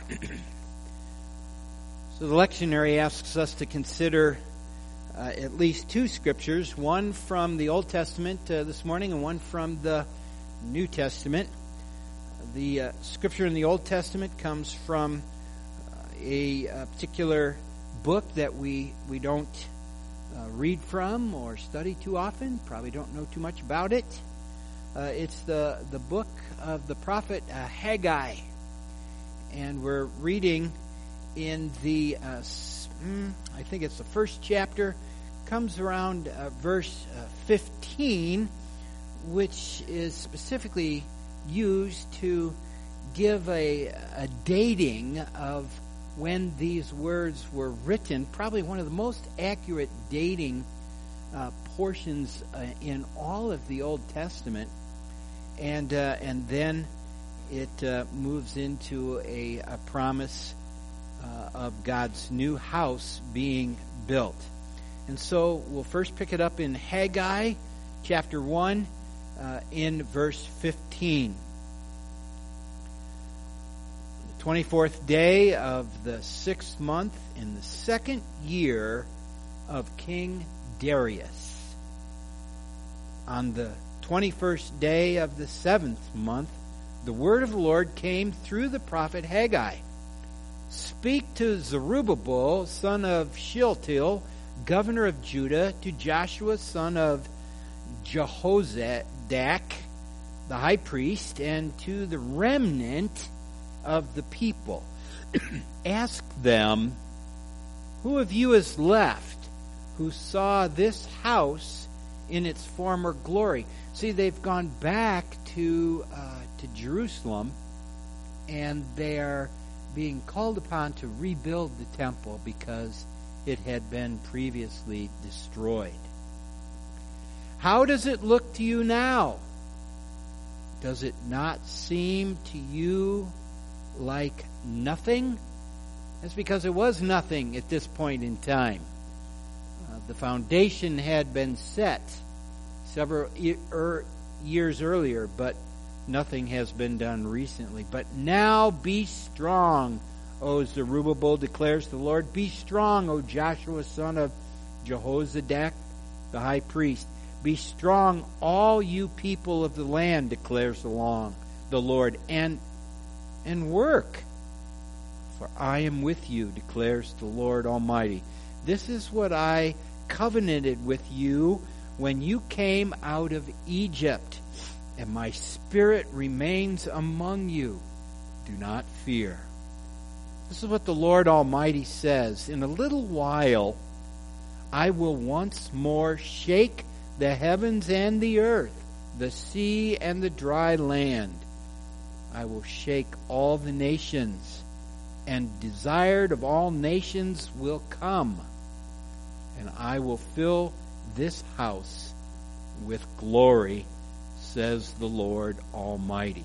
So the lectionary asks us to consider at least two scriptures, one from the Old Testament this morning and one from the New Testament. The scripture in the Old Testament comes from a particular book that we don't read from or study too often, probably don't know too much about it. It's the book of the prophet Haggai, and we're reading in the I think it's the first chapter, comes around verse 15, which is specifically used to give a dating of when these words were written, probably one of the most accurate dating portions in all of the Old Testament, and then it moves into a promise of God's new house being built. And so we'll first pick it up in Haggai chapter 1 in verse 15. The 24th day of the 6th month in the 2nd year of King Darius. On the 21st day of the 7th month, the word of the Lord came through the prophet Haggai. Speak to Zerubbabel, son of Shealtiel, governor of Judah, to Joshua, son of Jehozadak, the high priest, and to the remnant of the people. Ask them, who of you is left who saw this house in its former glory? See, they've gone back to Jerusalem, and they are being called upon to rebuild the temple because it had been previously destroyed. How does it look to you now? Does it not seem to you like nothing? That's because it was nothing at this point in time. The foundation had been set several years earlier, but nothing has been done recently. But now be strong, O Zerubbabel, declares the Lord. Be strong, O Joshua, son of Jehozadak, the high priest. Be strong, all you people of the land, declares the Lord, and work. For I am with you, declares the Lord Almighty. This is what I covenanted with you when you came out of Egypt, and my spirit remains among you. Do not fear. This is what the Lord Almighty says. In a little while, I will once more shake the heavens and the earth, the sea and the dry land. I will shake all the nations, and desired of all nations will come, and I will fill this house with glory, says the Lord Almighty.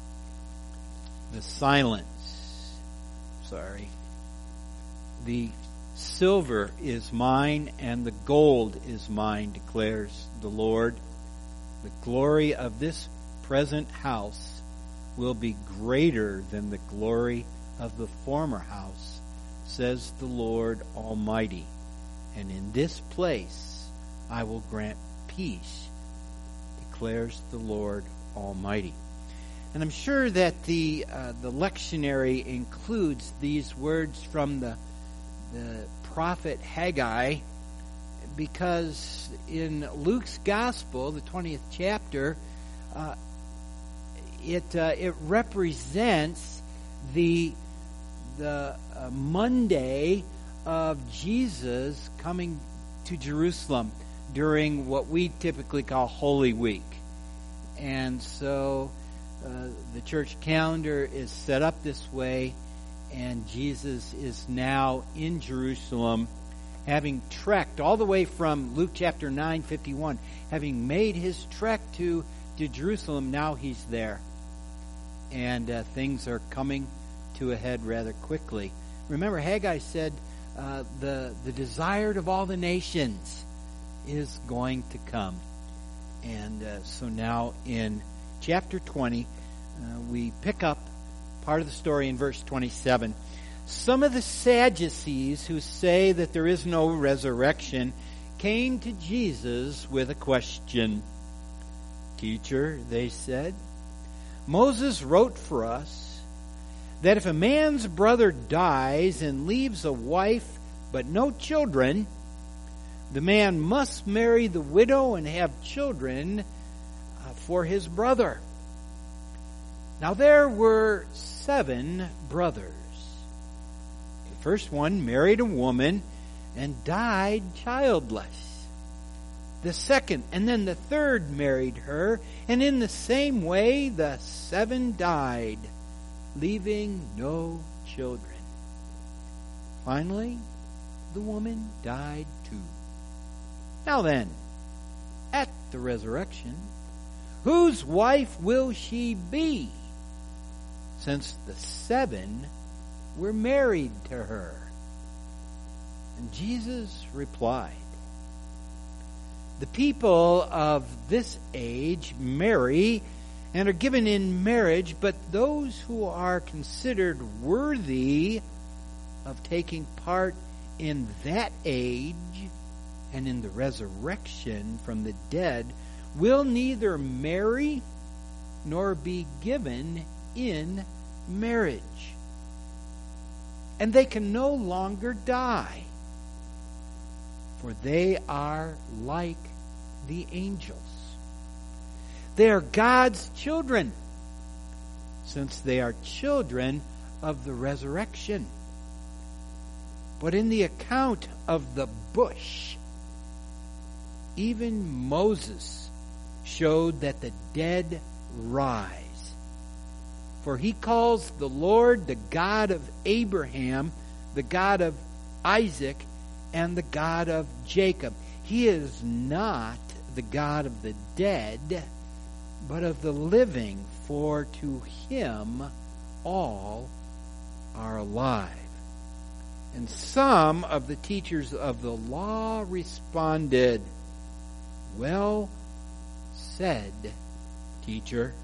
The silver is mine and the gold is mine, declares the Lord. The glory of this present house will be greater than the glory of the former house, says the Lord Almighty. And in this place I will grant peace, declares the Lord Almighty. And I'm sure that the lectionary includes these words from the prophet Haggai, because in Luke's Gospel, the 20th chapter, it represents the Monday of Jesus coming to Jerusalem during what we typically call Holy Week. And so the church calendar is set up this way, and Jesus is now in Jerusalem, having trekked all the way from Luke chapter 9:51, having made his trek to Jerusalem. Now he's there, and things are coming to a head rather quickly. Remember, Haggai said the desired of all the nations is going to come. And so now in chapter 20, we pick up part of the story in verse 27. Some of the Sadducees who say that there is no resurrection came to Jesus with a question. Teacher, they said, Moses wrote for us that if a man's brother dies and leaves a wife but no children, the man must marry the widow and have children for his brother. Now there were 7 brothers. The first one married a woman and died childless. The second and then the third married her, and in the same way the 7 died, leaving no children. Finally, the woman died too. Now then, at the resurrection, whose wife will she be, since the 7 were married to her? And Jesus replied, the people of this age marry and are given in marriage, but those who are considered worthy of taking part in that age and in the resurrection from the dead will neither marry nor be given in marriage. And they can no longer die, for they are like the angels. They are God's children, since they are children of the resurrection. But in the account of the bush, even Moses showed that the dead rise. For he calls the Lord the God of Abraham, the God of Isaac, and the God of Jacob. He is not the God of the dead, but of the living, for to him all are alive. And some of the teachers of the law responded, well said, teacher.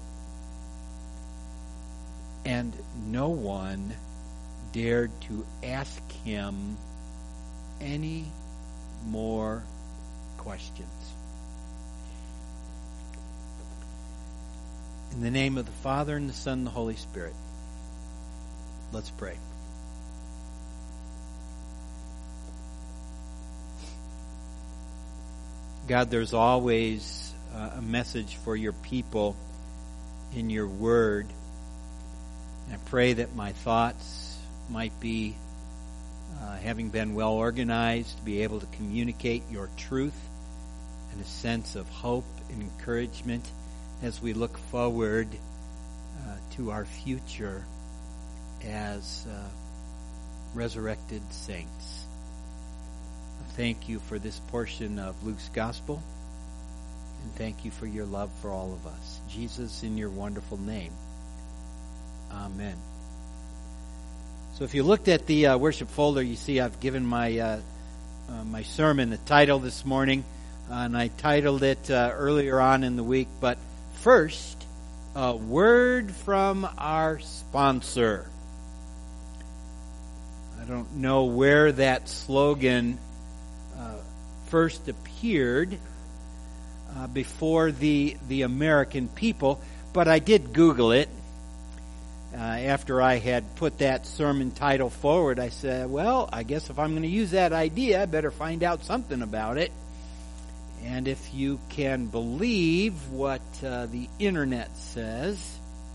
And no one dared to ask him any more questions. In the name of the Father, and the Son, and the Holy Spirit, let's pray. God, there's always a message for your people in your word. And I pray that my thoughts might be, having been well organized, to be able to communicate your truth and a sense of hope and encouragement as we look forward to our future as resurrected saints. Thank you for this portion of Luke's Gospel, and thank you for your love for all of us. Jesus, in your wonderful name. Amen. So if you looked at the worship folder, you see I've given my my sermon a title this morning, and I titled it earlier on in the week, but first, a word from our sponsor. I don't know where that slogan first appeared before the American people, but I did Google it. After I had put that sermon title forward, I said, well, I guess if I'm going to use that idea, I better find out something about it. And if you can believe what the internet says,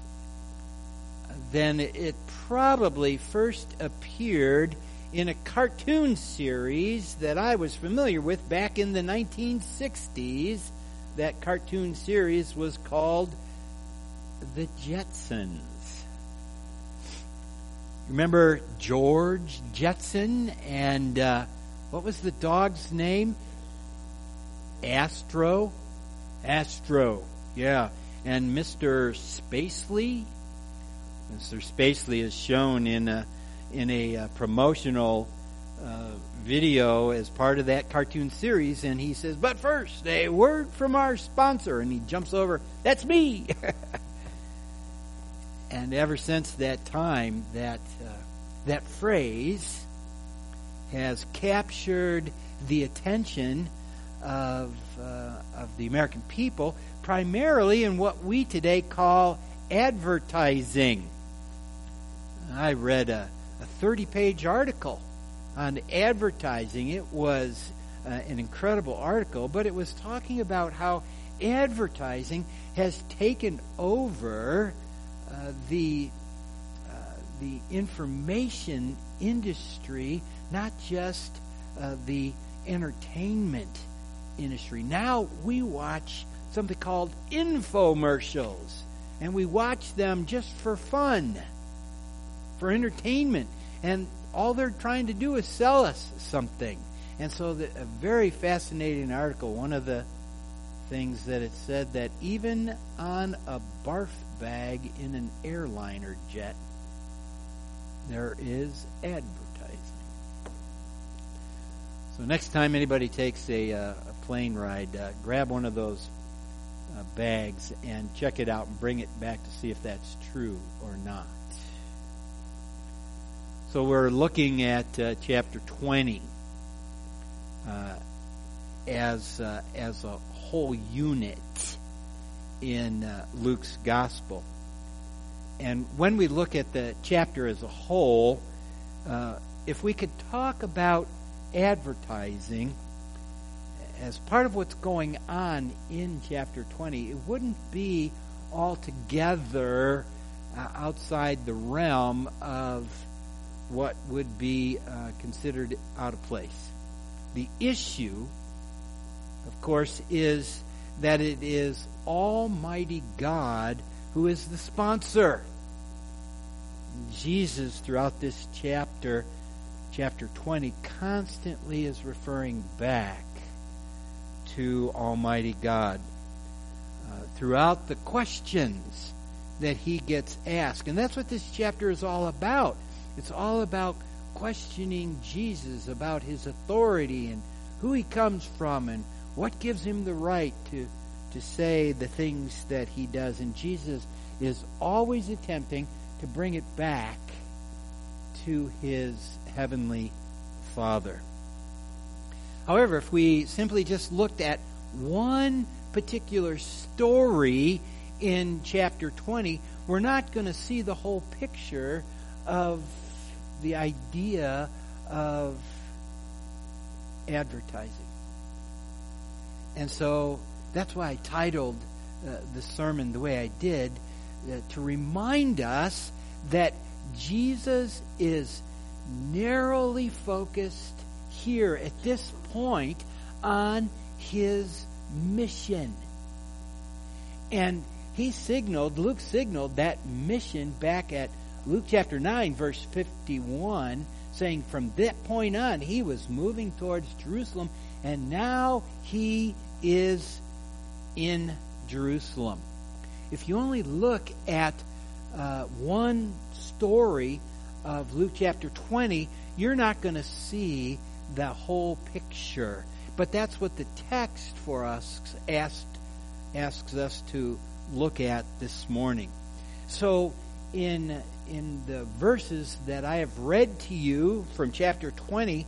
then it probably first appeared in a cartoon series that I was familiar with back in the 1960s. That cartoon series was called The Jetsons. Remember George Jetson and what was the dog's name? Astro, yeah. And Mr. Spacely. Mr. Spacely is shown in a promotional video as part of that cartoon series, and he says, but first, a word from our sponsor, and he jumps over, that's me. And ever since that time, that phrase has captured the attention of the American people, primarily in what we today call advertising. I read a 30-page article on advertising. It was an incredible article, but it was talking about how advertising has taken over the information industry, not just the entertainment industry. Now we watch something called infomercials, and we watch them just for fun, for entertainment, and all they're trying to do is sell us something. And so a very fascinating article. One of the things that it said that even on a barf bag in an airliner jet, there is advertising. So next time anybody takes a plane ride, grab one of those bags and check it out and bring it back to see if that's true or not. So we're looking at chapter 20 as a whole unit in Luke's gospel. And when we look at the chapter as a whole, if we could talk about advertising as part of what's going on in chapter 20, it wouldn't be altogether outside the realm of what would be considered out of place. The issue, of course, is that it is Almighty God who is the sponsor. Jesus, throughout this chapter 20, constantly is referring back to Almighty God throughout the questions that he gets asked. And that's what this chapter is all about. It's all about questioning Jesus about his authority and who he comes from and what gives him the right to say the things that he does. And Jesus is always attempting to bring it back to his heavenly Father. However, if we simply just looked at one particular story in chapter 20, we're not going to see the whole picture of the idea of advertising. And so that's why I titled the sermon the way I did, to remind us that Jesus is narrowly focused here at this point on his mission. And Luke signaled that mission back at Luke chapter 9, verse 51, saying from that point on, he was moving towards Jerusalem, and now he is in Jerusalem. If you only look at one story of Luke chapter 20, you're not going to see the whole picture. But that's what the text for us asks us to look at this morning. So in the verses that I have read to you from chapter 20,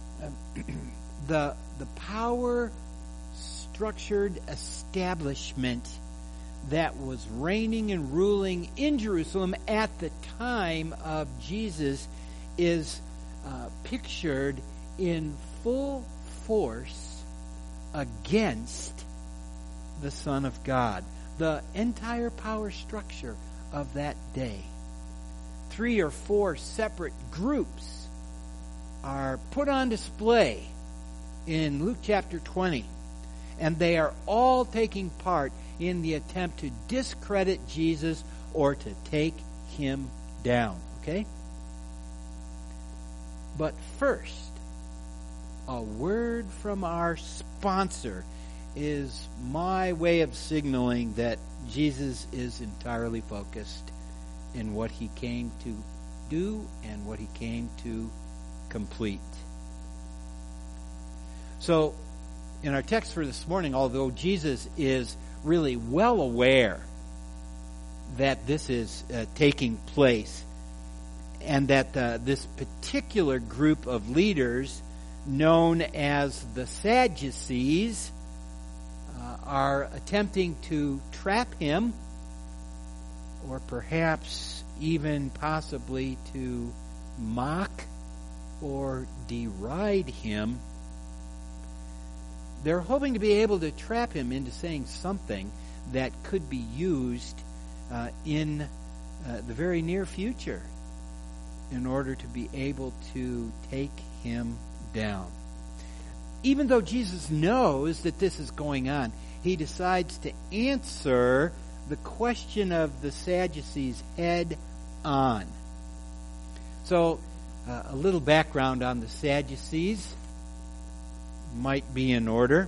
the power structured establishment that was reigning and ruling in Jerusalem at the time of Jesus is pictured in full force against the Son of God. The entire power structure of that day. 3 or 4 separate groups are put on display in Luke chapter 20. And they are all taking part in the attempt to discredit Jesus or to take him down. Okay? But first, a word from our sponsor is my way of signaling that Jesus is entirely focused in what he came to do and what he came to complete. So, in our text for this morning, although Jesus is really well aware that this is taking place, and that this particular group of leaders, known as the Sadducees, are attempting to trap him, or perhaps even possibly to mock or deride him. They're hoping to be able to trap him into saying something that could be used in the very near future in order to be able to take him down. Even though Jesus knows that this is going on, he decides to answer the question of the Sadducees head on. So, a little background on the Sadducees might be in order.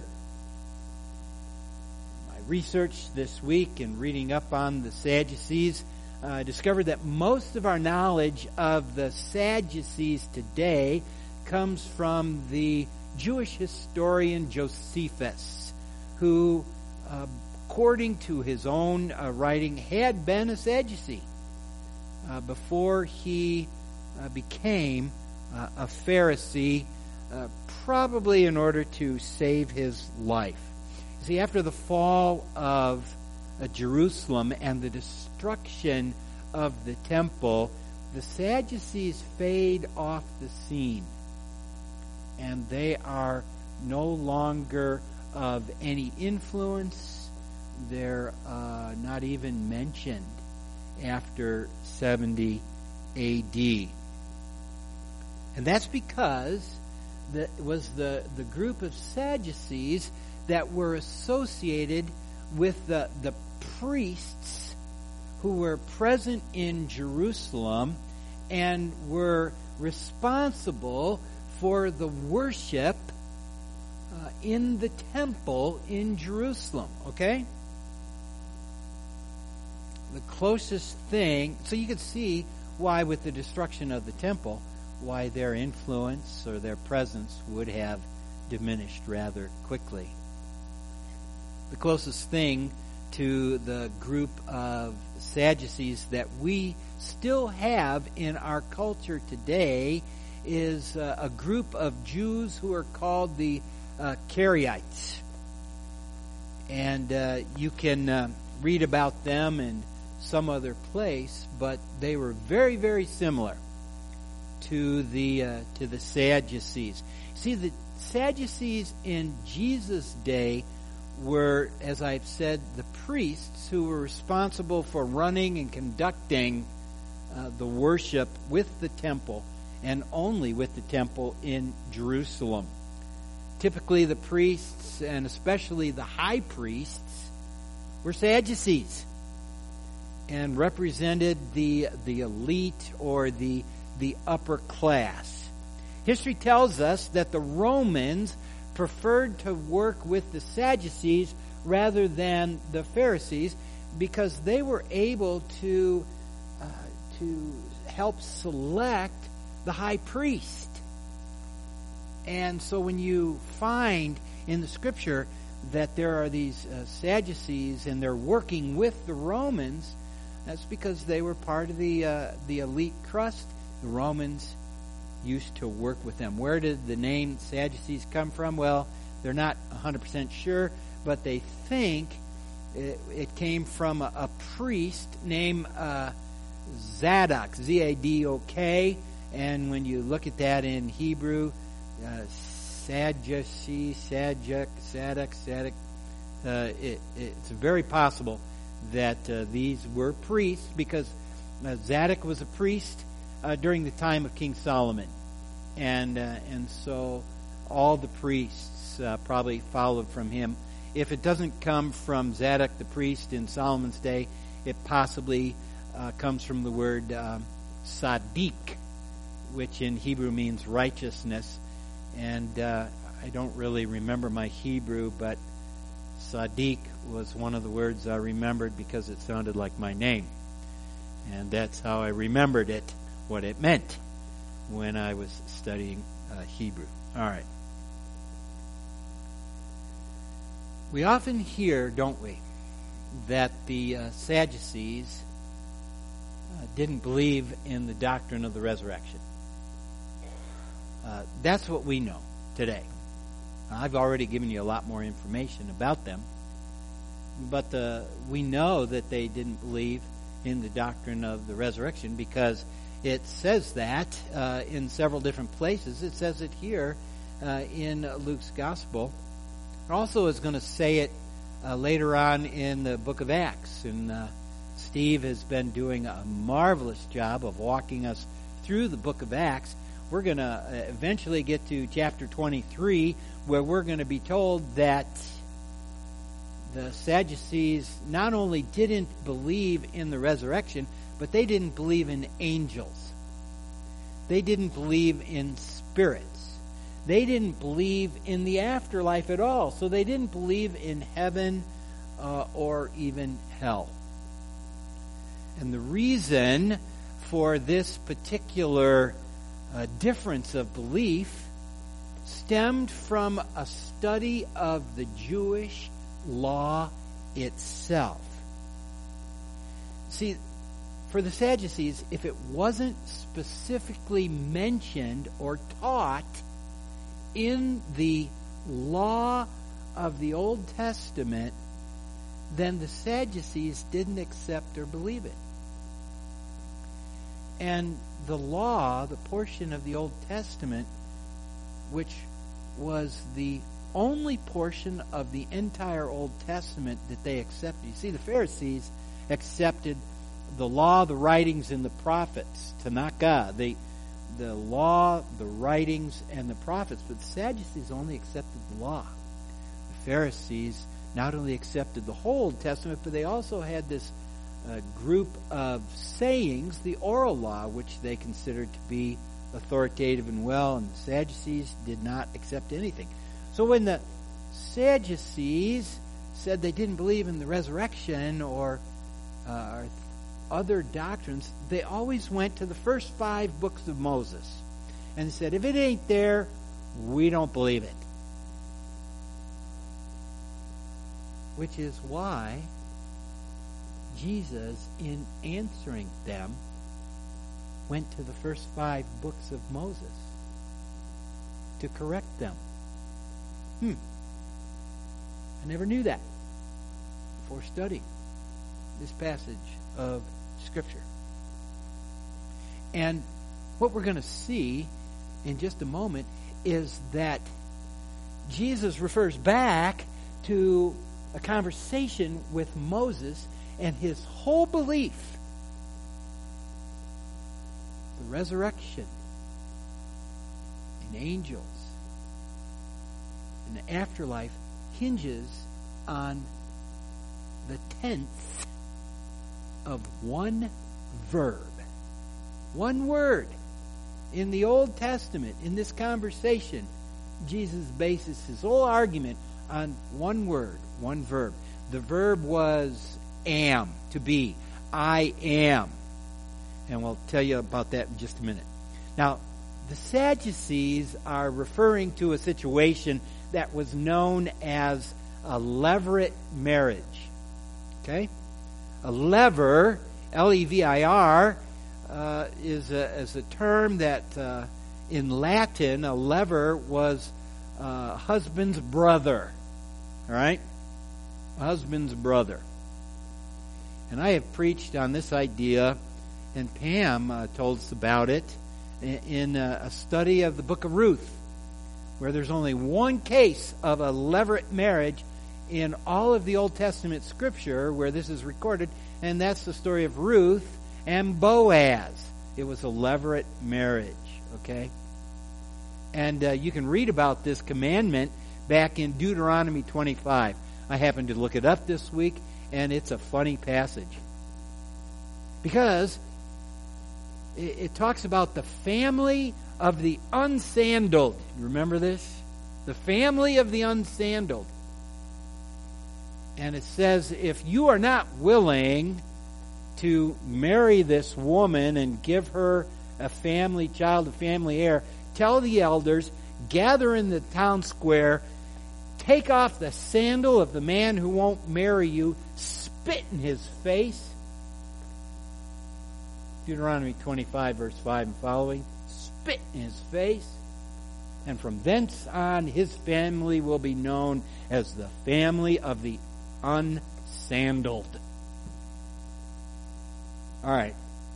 My research this week and reading up on the Sadducees discovered that most of our knowledge of the Sadducees today comes from the Jewish historian Josephus, who, according to his own writing, had been a Sadducee before he became a Pharisee, probably in order to save his life. See, after the fall of Jerusalem and the destruction of the temple, the Sadducees fade off the scene, and they are no longer of any influence. They're not even mentioned after 70 A.D. And that's because it was the group of Sadducees that were associated with the priests who were present in Jerusalem and were responsible for the worship in the temple in Jerusalem. Okay? The closest thing, so you can see why with the destruction of the temple, why their influence or their presence would have diminished rather quickly. The closest thing to the group of Sadducees that we still have in our culture today is a group of Jews who are called the Karaites. And you can read about them in some other place, but they were very, very similar to the Sadducees. See, the Sadducees in Jesus' day were, as I've said, the priests who were responsible for running and conducting the worship with the temple, and only with the temple in Jerusalem. Typically the priests, and especially the high priests, were Sadducees and represented the elite or the upper class. History tells us that the Romans preferred to work with the Sadducees rather than the Pharisees because they were able to help select the high priest. And so when you find in the scripture that there are these Sadducees and they're working with the Romans, that's because they were part of the elite crust. The Romans used to work with them. Where did the name Sadducees come from? Well, they're not 100% sure, but they think it came from a priest named Zadok, Z-A-D-O-K, and when you look at that in Hebrew, Sadducee, Sadok, it's very possible that these were priests because Zadok was a priest during the time of King Solomon, and so all the priests probably followed from him. If it doesn't come from Zadok the priest in Solomon's day, it possibly comes from the word Sadiq, which in Hebrew means righteousness. And I don't really remember my Hebrew, but Sadiq was one of the words I remembered because it sounded like my name. And that's how I remembered it, what it meant when I was studying Hebrew. All right. We often hear, don't we, that the Sadducees didn't believe in the doctrine of the resurrection. That's what we know today. I've already given you a lot more information about them, but we know that they didn't believe in the doctrine of the resurrection because it says that in several different places. It says it here in Luke's Gospel. It also is going to say it later on in the book of Acts. And Steve has been doing a marvelous job of walking us through the book of Acts. We're going to eventually get to chapter 23, where we're going to be told that the Sadducees not only didn't believe in the resurrection, but they didn't believe in angels. They didn't believe in spirits. They didn't believe in the afterlife at all. So they didn't believe in heaven or even hell. And the reason for this particular difference of belief stemmed from a study of the Jewish law itself. See, for the Sadducees, if it wasn't specifically mentioned or taught in the law of the Old Testament, then the Sadducees didn't accept or believe it. And the law, the portion of the Old Testament, which was the only portion of the entire Old Testament that they accepted. You see, the Pharisees accepted the law, the writings, and the prophets, Tanakh, the law, the writings, and the prophets. But the Sadducees only accepted the law. The Pharisees not only accepted the whole Old Testament, but they also had this group of sayings, the oral law, which they considered to be authoritative and well, and the Sadducees did not accept anything. So when the Sadducees said they didn't believe in the resurrection or other doctrines, they always went to the first 5 books of Moses and said, if it ain't there, we don't believe it. Which is why Jesus, in answering them, went to the first 5 books of Moses to correct them. I never knew that before studying this passage of Scripture. And what we're going to see in just a moment is that Jesus refers back to a conversation with Moses and his whole belief. The resurrection and angels and the afterlife hinges on the tenth of one verb. One word. In the Old Testament, in this conversation, Jesus bases his whole argument on one word, one verb. The verb was am, to be. I am. And we'll tell you about that in just a minute. Now, the Sadducees are referring to a situation that was known as a levirate marriage. Okay? A lever, L-E-V-I-R, is a term that in Latin, a lever was a husband's brother. All right? A husband's brother. And I have preached on this idea, and Pam told us about it in a study of the book of Ruth, where there's only one case of a levirate marriage in all of the Old Testament Scripture where this is recorded, and that's the story of Ruth and Boaz. It was a levirate marriage, okay? And you can read about this commandment back in Deuteronomy 25. I happened to look it up this week, and it's a funny passage. Because it talks about the family of the unsandaled. Remember this? The family of the unsandaled. And it says, if you are not willing to marry this woman and give her a family child, a family heir, tell the elders, gather in the town square, take off the sandal of the man who won't marry you, spit in his face, Deuteronomy 25, verse 5 and following, spit in his face, and from thence on his family will be known as the family of the unsandaled. All right.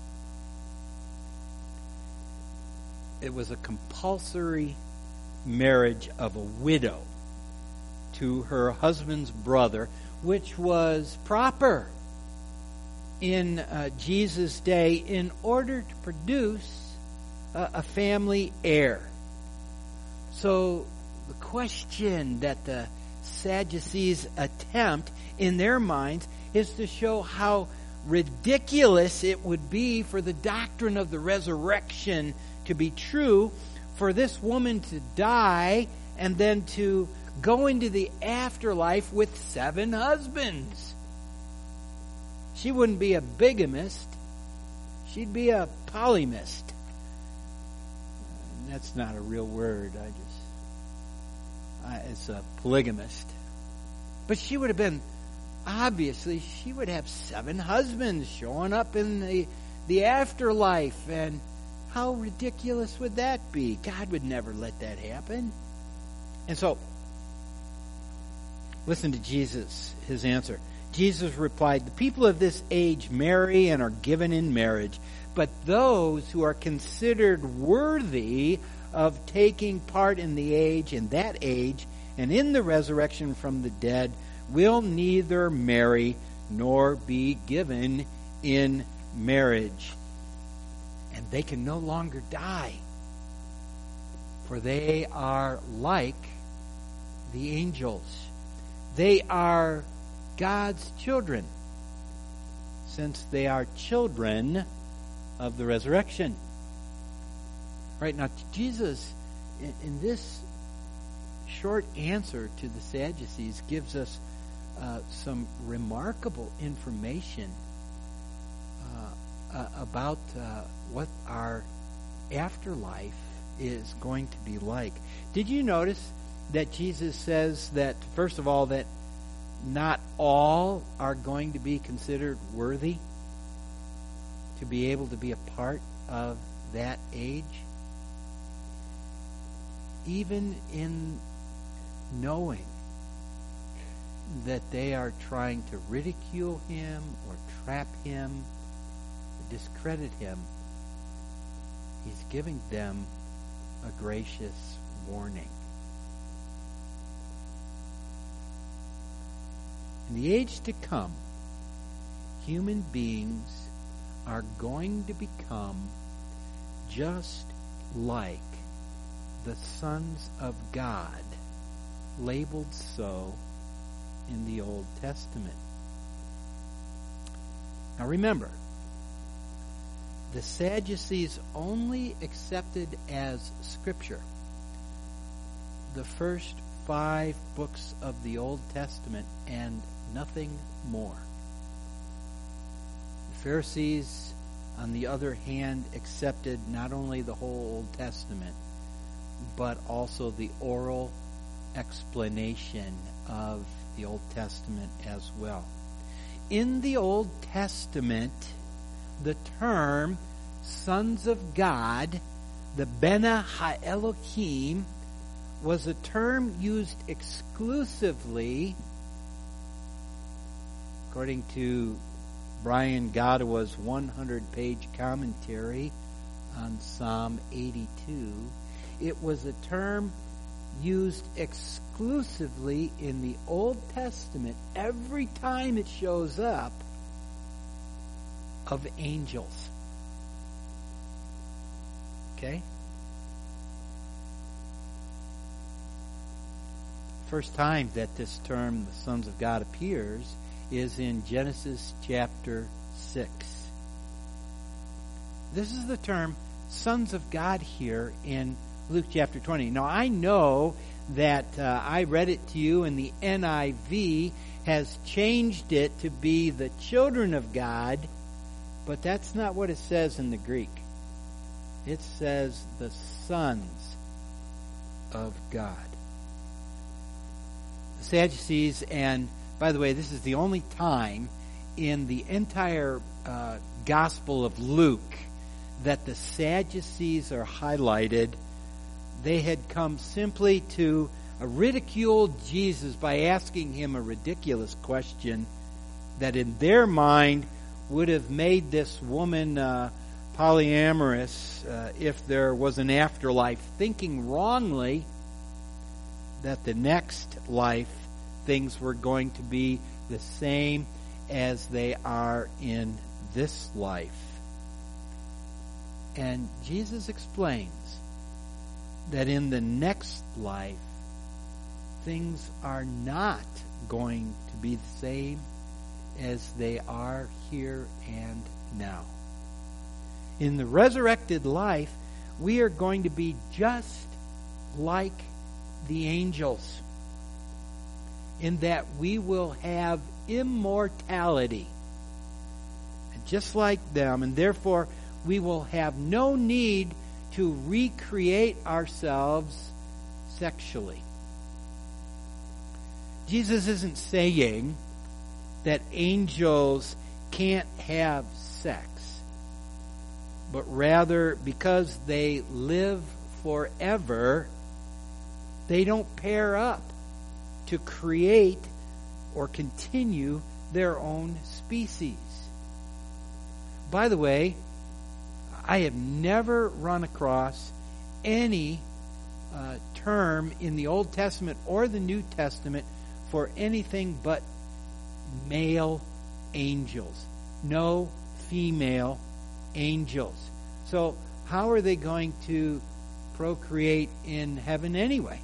It was a compulsory marriage of a widow to her husband's brother, which was proper in Jesus' day in order to produce a family heir. So the question that the Sadducees attempt in their minds is to show how ridiculous it would be for the doctrine of the resurrection to be true, for this woman to die and then to go into the afterlife with 7 husbands. She wouldn't be a bigamist. She'd be a polymist. That's not a real word. It's a polygamist. But she would have been, obviously, she would have 7 husbands showing up in the afterlife. And how ridiculous would that be? God would never let that happen. And so, listen to Jesus, his answer. Jesus replied, the people of this age marry and are given in marriage, but those who are considered worthy of taking part in that age, and in the resurrection from the dead, will neither marry nor be given in marriage. And they can no longer die, for they are like the angels. They are God's children, since they are children of the resurrection. Right now, Jesus, in this short answer to the Sadducees, gives us some remarkable information about what our afterlife is going to be like. Did you notice that Jesus says that, first of all, that not all are going to be considered worthy to be able to be a part of that age? Even in knowing that they are trying to ridicule him or trap him or discredit him, he's giving them a gracious warning. In the age to come, human beings are going to become just like the sons of God, labeled so in the Old Testament. Now remember, the Sadducees only accepted as Scripture the first 5 books of the Old Testament and nothing more. The Pharisees, on the other hand, accepted not only the whole Old Testament, but also the oral explanation of the Old Testament as well. In the Old Testament, the term sons of God, the Bena HaElohim, was a term used exclusively, according to Brian Godawa's 100-page commentary on Psalm 82, it was a term used exclusively in the Old Testament every time it shows up of angels. Okay? First time that this term, the sons of God, appears is in Genesis chapter 6. This is the term sons of God here in Luke chapter 20. Now, I know that I read it to you, and the NIV has changed it to be the children of God, but that's not what it says in the Greek. It says the sons of God. The Sadducees, and by the way, this is the only time in the entire Gospel of Luke that the Sadducees are highlighted. They had come simply to ridicule Jesus by asking him a ridiculous question that in their mind would have made this woman polyamorous if there was an afterlife, thinking wrongly that the next life things were going to be the same as they are in this life. And Jesus explains that in the next life, things are not going to be the same as they are here and now. In the resurrected life, we are going to be just like the angels, in that we will have immortality, just like them, and therefore we will have no need to recreate ourselves sexually. Jesus isn't saying that angels can't have sex, but rather because they live forever, they don't pair up to create or continue their own species. By the way, I have never run across any term in the Old Testament or the New Testament for anything but male angels. No female angels. So how are they going to procreate in heaven anyway?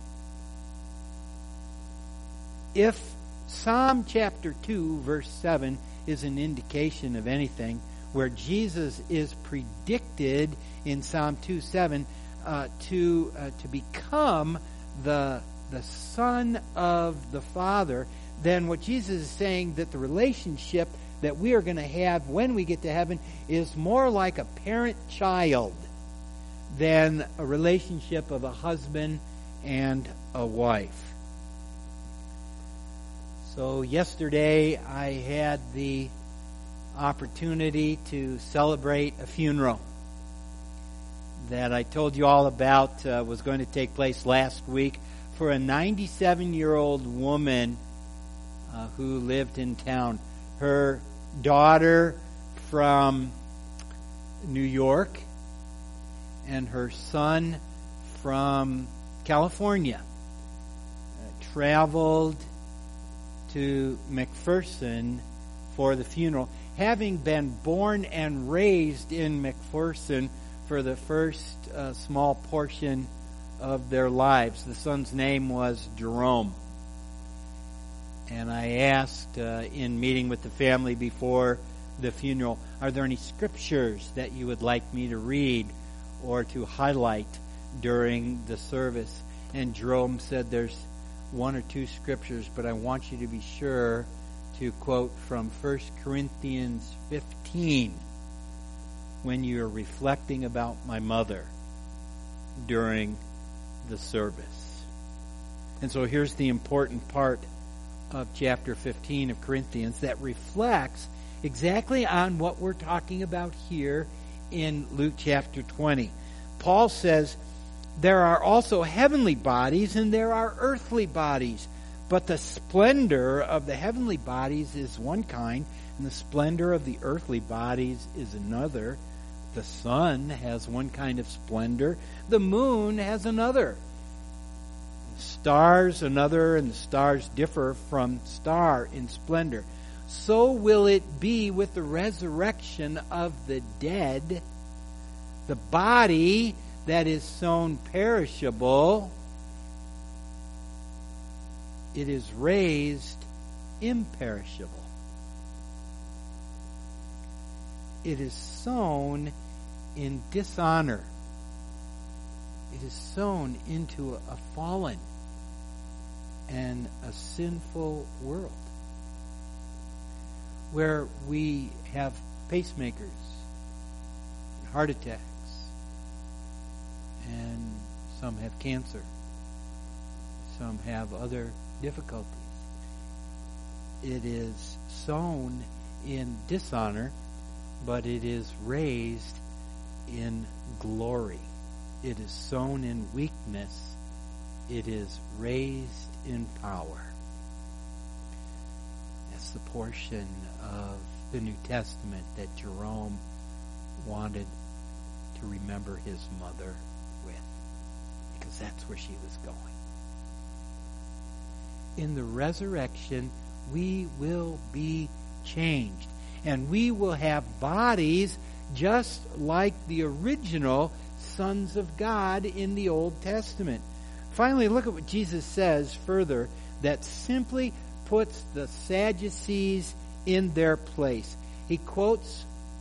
If Psalm chapter 2, verse 7 is an indication of anything, where Jesus is predicted in Psalm 2:7 to become the Son of the Father, then what Jesus is saying, that the relationship that we are going to have when we get to heaven is more like a parent-child than a relationship of a husband and a wife. So yesterday I had the opportunity to celebrate a funeral that I told you all about was going to take place last week for a 97-year-old woman who lived in town. Her daughter from New York and her son from California traveled to McPherson for the funeral, having been born and raised in McPherson for the first small portion of their lives. The son's name was Jerome. And I asked in meeting with the family before the funeral, are there any scriptures that you would like me to read or to highlight during the service? And Jerome said there's one or two scriptures, but I want you to be sure to quote from 1 Corinthians 15 when you're reflecting about my mother during the service. And so here's the important part of chapter 15 of Corinthians that reflects exactly on what we're talking about here in Luke chapter 20. Paul says, there are also heavenly bodies and there are earthly bodies, but the splendor of the heavenly bodies is one kind, and the splendor of the earthly bodies is another. The sun has one kind of splendor, the moon has another, stars another, and the stars differ from star in splendor. So will it be with the resurrection of the dead. The body that is sown perishable, it is raised imperishable. It is sown in dishonor. It is sown into a fallen and a sinful world where we have pacemakers, heart attacks, and some have cancer. Some have other difficulties. It is sown in dishonor but it is raised in glory. It is sown in weakness. It is raised in power. That's the portion of the New Testament that Jerome wanted to remember his mother with, because that's where she was going. In the resurrection, we will be changed, and we will have bodies just like the original sons of God in the Old Testament. Finally, look at what Jesus says further that simply puts the Sadducees in their place. He quotes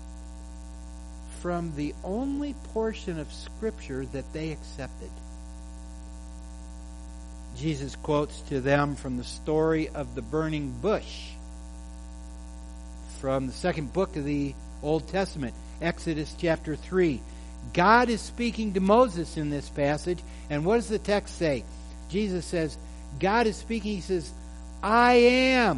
from the only portion of Scripture that they accepted. Jesus quotes to them from the story of the burning bush from the second book of the Old Testament, Exodus chapter 3. God is speaking to Moses in this passage, and what does the text say? Jesus says, God is speaking, he says, I am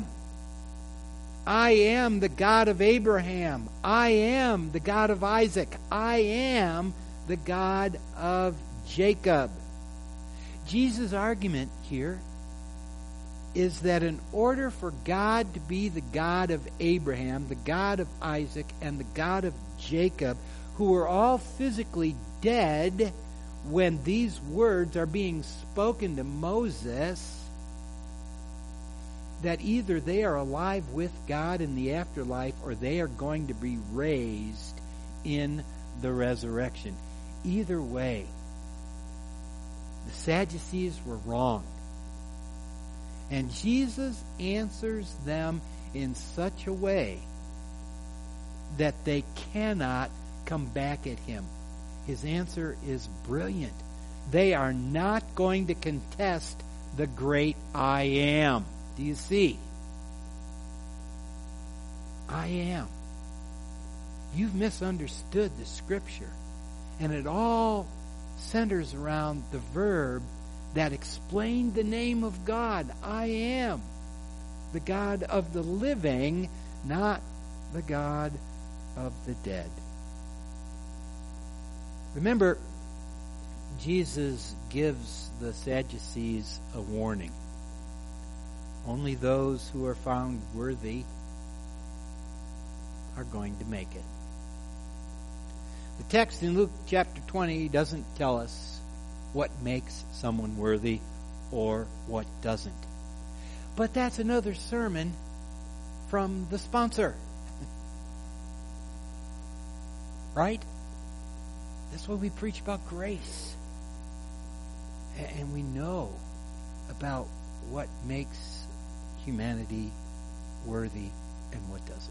the God of Abraham. I am the God of Isaac. I am the God of Jacob. Jesus' argument here is that in order for God to be the God of Abraham, the God of Isaac, and the God of Jacob, who were all physically dead when these words are being spoken to Moses, that either they are alive with God in the afterlife or they are going to be raised in the resurrection. Either way, the Sadducees were wrong. And Jesus answers them in such a way that they cannot come back at him. His answer is brilliant. They are not going to contest the great I am. Do you see? I am. You've misunderstood the Scripture. And it all centers around the verb that explained the name of God. I am the God of the living, not the God of the dead. Remember, Jesus gives the Sadducees a warning. Only those who are found worthy are going to make it. The text in Luke chapter 20 doesn't tell us what makes someone worthy or what doesn't. But that's another sermon from the sponsor. Right? That's why we preach about grace. And we know about what makes humanity worthy and what doesn't.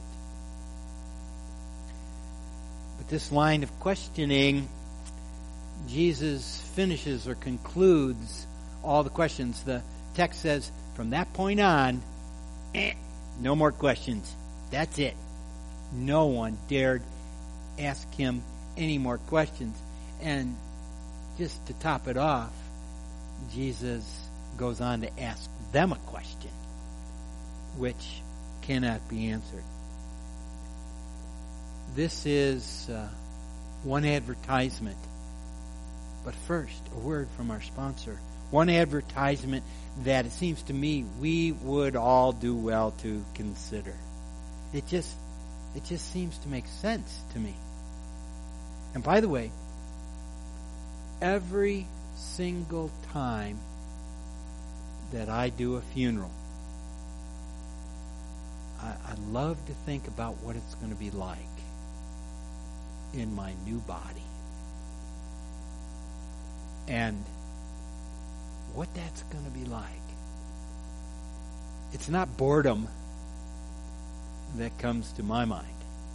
But this line of questioning, Jesus finishes or concludes all the questions. The text says, from that point on, no more questions. That's it. No one dared ask him any more questions. And just to top it off, Jesus goes on to ask them a question which cannot be answered. This is one advertisement. But first, a word from our sponsor. One advertisement that it seems to me we would all do well to consider. It just seems to make sense to me. And by the way, every single time that I do a funeral, I love to think about what it's going to be like in my new body. And what that's going to be like. It's not boredom that comes to my mind,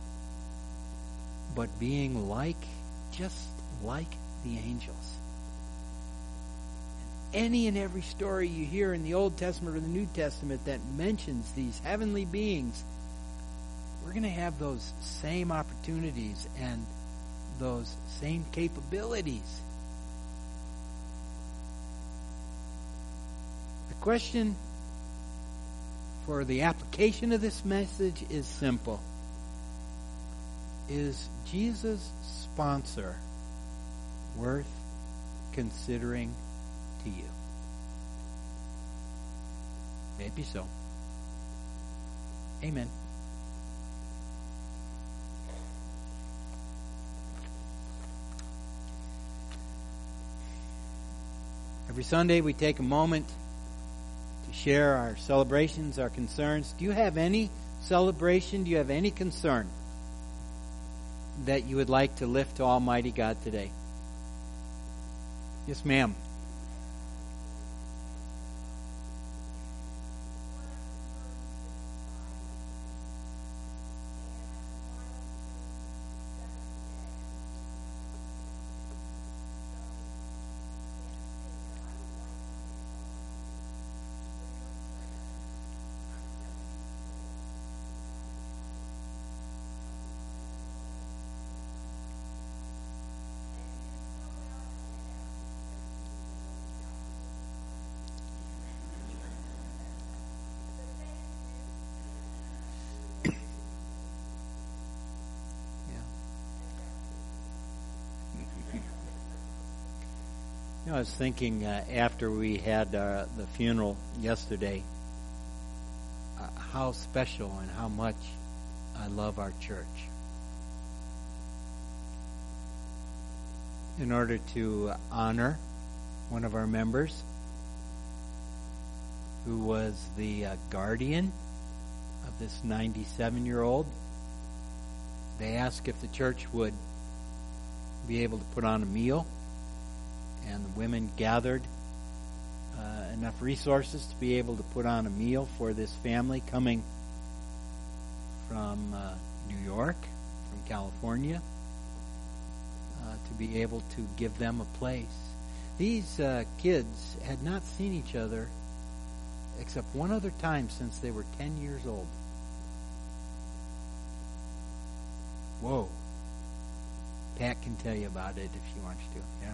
but being just like the angels. Any and every story you hear in the Old Testament or the New Testament that mentions these heavenly beings, we're going to have those same opportunities and those same capabilities. The question for the application of this message is simple. is Jesus' sponsor worth considering to you? Maybe so. Amen. Every Sunday we take a moment to share our celebrations, our concerns. Do you have any celebration? Do you have any concern that you would like to lift to Almighty God today? Yes, ma'am. I was thinking after we had the funeral yesterday, how special and how much I love our church. In order to honor one of our members who was the guardian of this 97-year-old, they asked if the church would be able to put on a meal. And the women gathered enough resources to be able to put on a meal for this family coming from New York, from California, to be able to give them a place. These kids had not seen each other except one other time since they were 10 years old. Whoa. Pat can tell you about it if she wants to. Yeah.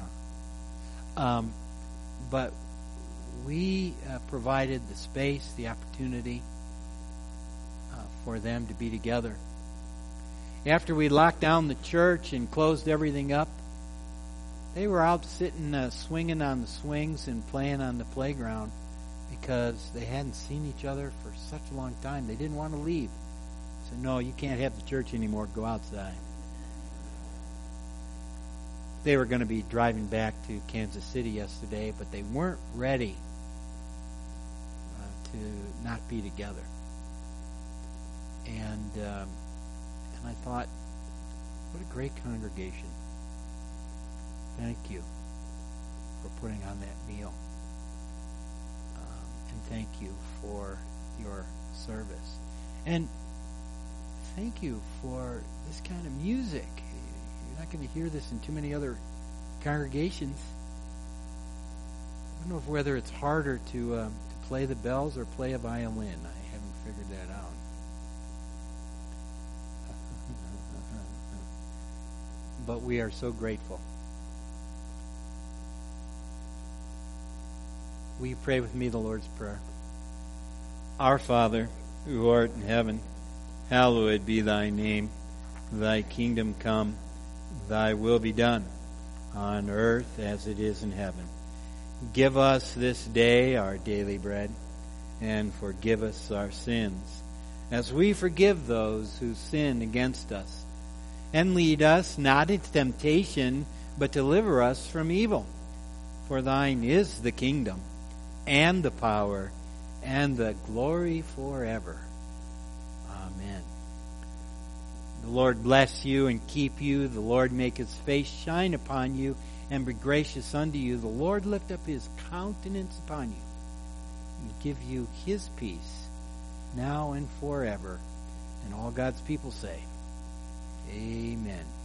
But we provided the space, the opportunity for them to be together. After we locked down the church and closed everything up, they were out sitting, swinging on the swings and playing on the playground because they hadn't seen each other for such a long time. They didn't want to leave. They said, no, you can't have the church anymore. Go outside. They were going to be driving back to Kansas City yesterday, but they weren't ready to not be together. And I thought, what a great congregation. Thank you for putting on that meal. And thank you for your service. And thank you for this kind of music. You're not going to hear this in too many other congregations. I don't know whether it's harder to play the bells or play a violin. I haven't figured that out. But we are so grateful. Will you pray with me the Lord's Prayer? Our Father, who art in heaven, hallowed be thy name. Thy kingdom come. Thy will be done, on earth as it is in heaven. Give us this day our daily bread, and forgive us our sins, as we forgive those who sin against us. And lead us not into temptation, but deliver us from evil. For thine is the kingdom, and the power, and the glory forever. Amen. The Lord bless you and keep you. The Lord make his face shine upon you and be gracious unto you. The Lord lift up his countenance upon you and give you his peace now and forever. And all God's people say, Amen.